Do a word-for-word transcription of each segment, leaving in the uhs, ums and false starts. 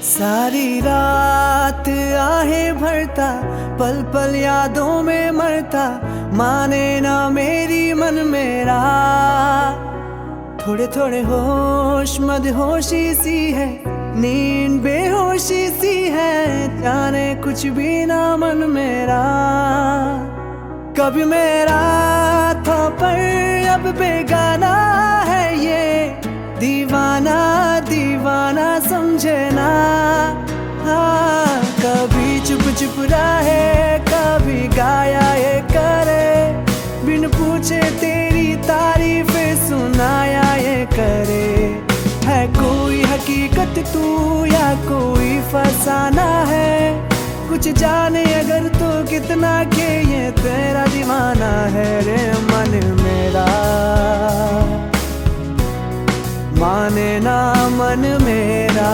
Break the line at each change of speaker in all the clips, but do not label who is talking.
सारी रात आहें भरता, पल पल यादों में मरता, माने ना मेरी मन मेरा। थोड़े थोड़े होश मदहोशी सी है, नींद बेहोशी सी है, जाने कुछ भी ना मन मेरा। कभी मेरा था पर अब बेगाना है ये, दीवाना दीवाना समझे ना। हाँ, कभी चुप चुप रहे, कभी गाया ये करे, बिन पूछे तेरी तारीफें सुनाया ये करे। है कोई हकीकत तू या कोई फसाना है, कुछ जाने अगर तो कितना के ये तेरा दीवाना है रे मन मेरा। माने ना मन मेरा,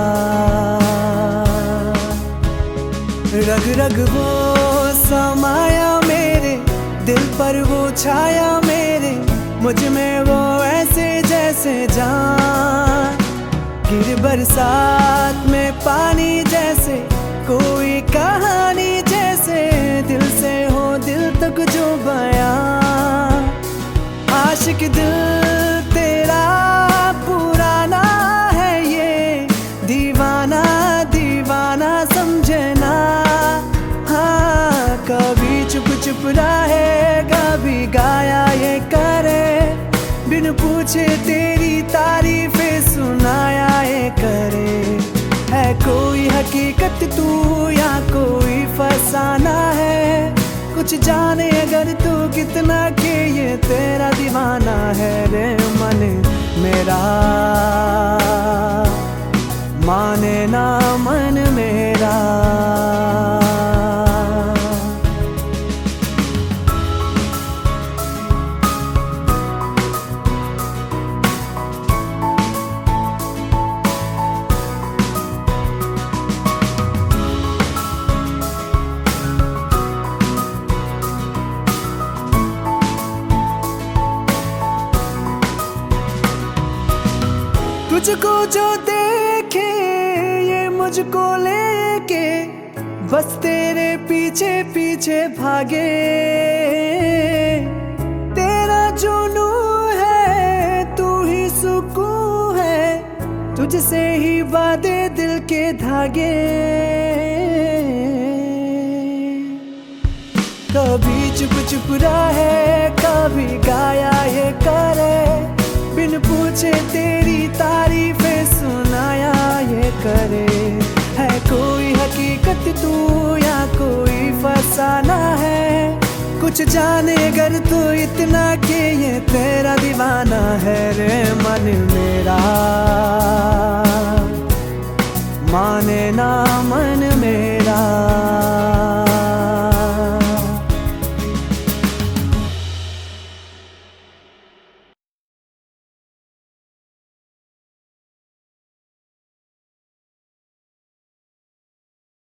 रग रग वो समाया मेरे दिल पर, वो छाया मेरे मुझ में वो ऐसे जैसे जान। गिर बरसात में पानी जैसे, कोई कहानी जैसे, दिल से हो दिल तक जो बयां। आशिक दिल तेरा पुराना है ये, दीवाना दीवाना समझे ना। हाँ, कभी चुप चुप रहे, कभी गाया ये करे, बिन पूछे तेरी तारीफें सुनाया ये करे। है कोई हकीकत तू या कोई फसाना है, कुछ जाने अगर तू कितना के ये तेरा दीवाना है रे मन मेरा। माने ना मन मेरा। तुझको जो देखे ये मुझको लेके, बस तेरे पीछे पीछे भागे। तेरा जुनू है तू ही सुकून है, तुझसे ही बांधे दिल के धागे। कभी चुप चुप रहे, कभी गाया ये करे, बिन पूछे तेरी तारीफें सुनाया ये करे। है कोई हकीकत तू या कोई फसाना है, कुछ जाने अगर तो इतना के ये तेरा दीवाना है रे मन मेरा। माने ना मन